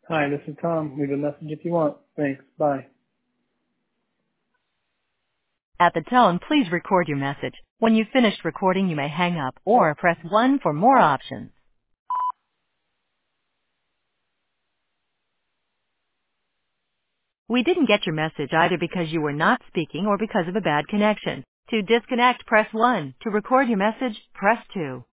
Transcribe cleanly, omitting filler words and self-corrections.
Hi, this is Tom. Leave a message if you want. Thanks. Bye. At the tone, please record your message. When you've finished recording, you may hang up or press 1 for more options. We didn't get your message either because you were not speaking or because of a bad connection. To disconnect, press 1. To record your message, press 2.